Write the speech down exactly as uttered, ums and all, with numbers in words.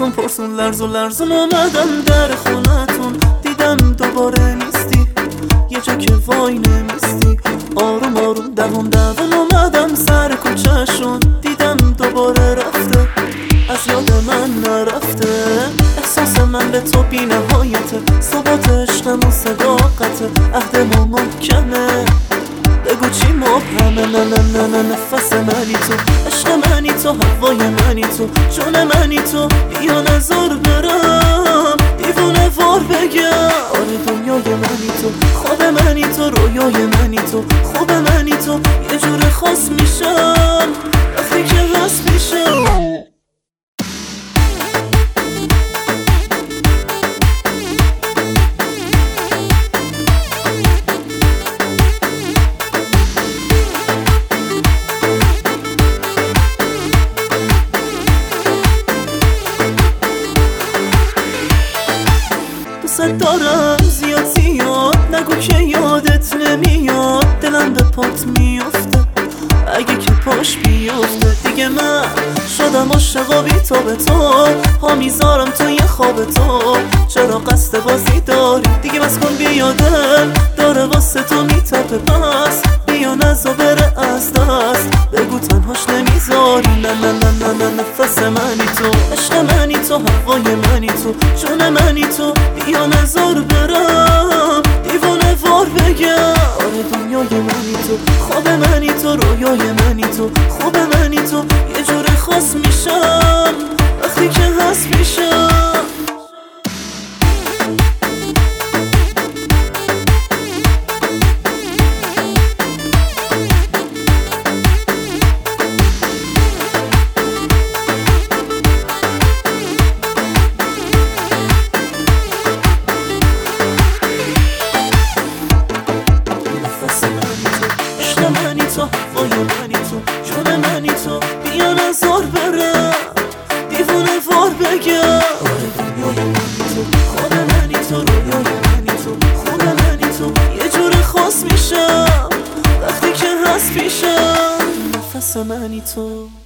پرسون پرسون لرزون لرزون اومدم در خونتون، دیدم دوباره نیستی، یه جا که وای نمیستی. آروم آروم دوم دوم اومدم سر کوچه‌شون، دیدم دوباره رفته، از یاد من نرفته. احساس من به تو بی نهایته، ثبات عشقم و صداقته، عهدمون محکمه، بگو چی مبهمه. نه نه نه نه نفس منی تو، عشق منی تو، هوای منی تو، جون منی تو. بیا نظر برم دیوونه وار بگم، آره دنیای منی تو، خواب منی تو، رویای منی تو، خوب منی تو. یه جور خاص میشم وقتی که هست میشم. دوست دارم زیاد زیاد، نگو که یادت نمیاد، دلم به پات میفته اگه که پاش بیفته. دیگه من شدم عاشق بی تو به تو، پا میذارم توی خواب تو، چرا قصد بازی داری؟ دیگه بس کن بیا، دل داره واسه تو میتپه، پس بیا نزا بره از دست، بگو تنهاش نمیذاری. نه نه نه نه نه نفس منی تو، عشق منی تو، هوای منی تو، جون منی تو. بیا نزار برم دیوانه وار بگم، آره دنیای منی تو، خواب منی تو، رویای منی تو، خوب منی تو. یه جور خاص میشم وقتی که هست میشم. هوای منی تو، جون منی تو. بیا نزار برم دیوونه وار بگم، آره دنیای منی تو، خواب منی تو، رویای منی تو، خوب منی تو. یه جور خاص میشم وقتی که هست پیشم، نفس منی تو.